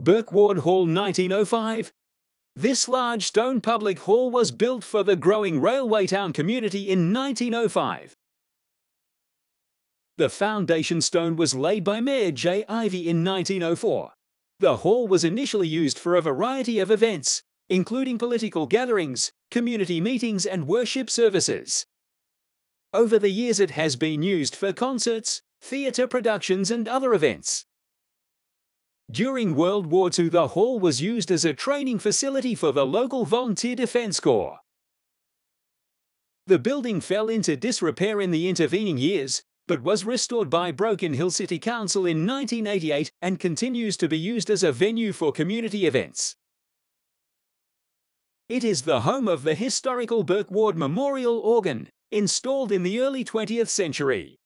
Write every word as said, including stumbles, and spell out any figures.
Birkward Hall nineteen oh five. This large stone public hall was built for the growing railway town community in nineteen oh five. The foundation stone was laid by Mayor J. Ivey in nineteen oh four. The hall was initially used for a variety of events, including political gatherings, community meetings, and worship services. Over the years it has been used for concerts, theatre productions, and other events. During World War Two, the hall was used as a training facility for the local Volunteer Defence Corps. The building fell into disrepair in the intervening years, but was restored by Broken Hill City Council in nineteen eighty-eight and continues to be used as a venue for community events. It is the home of the historical Birkward Memorial Organ, installed in the early twentieth century.